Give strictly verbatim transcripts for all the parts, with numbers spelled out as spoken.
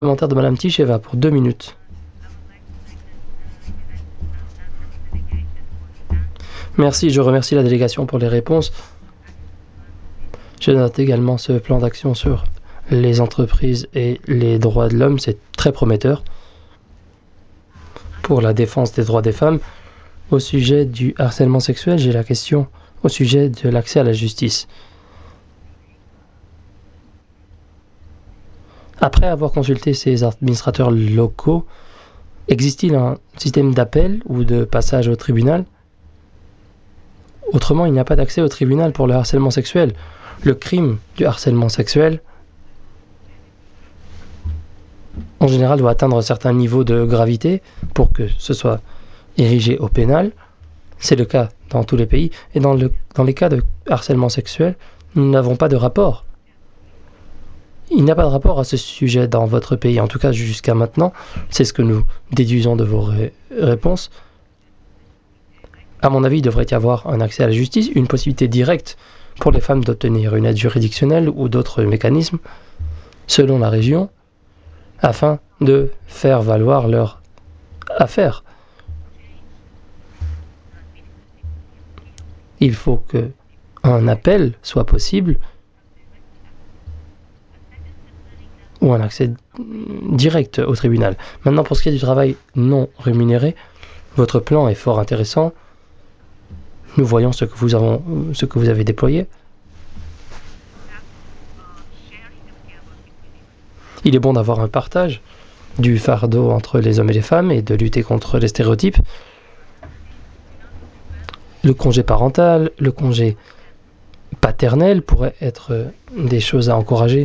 Commentaire de Madame Ticheva pour deux minutes. Merci, je remercie la délégation pour les réponses. Je note également ce plan d'action sur les entreprises et les droits de l'homme, c'est très prometteur pour la défense des droits des femmes. Au sujet du harcèlement sexuel, j'ai la question au sujet de l'accès à la justice. Après avoir consulté ces administrateurs locaux, existe-t-il un système d'appel ou de passage au tribunal ? Autrement, il n'y a pas d'accès au tribunal pour le harcèlement sexuel. Le crime du harcèlement sexuel, en général, doit atteindre un certain niveau de gravité pour que ce soit érigé au pénal. C'est le cas dans tous les pays. Et dans, le, dans les cas de harcèlement sexuel, nous n'avons pas de rapport. Il n'y a pas de rapport à ce sujet dans votre pays, en tout cas jusqu'à maintenant. C'est ce que nous déduisons de vos ré- réponses. À mon avis, il devrait y avoir un accès à la justice, une possibilité directe pour les femmes d'obtenir une aide juridictionnelle ou d'autres mécanismes, selon la région, afin de faire valoir leur affaire. Il faut qu'un appel soit possible ou un accès direct au tribunal. Maintenant, pour ce qui est du travail non rémunéré, votre plan est fort intéressant. Nous voyons ce que vous, avons, ce que vous avez déployé. Il est bon d'avoir un partage du fardeau entre les hommes et les femmes et de lutter contre les stéréotypes. Le congé parental, le congé paternel pourraient être des choses à encourager.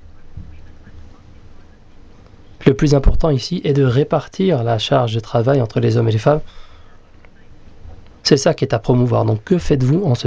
Le plus important ici est de répartir la charge de travail entre les hommes et les femmes. C'est ça qui est à promouvoir. Donc que faites-vous en ce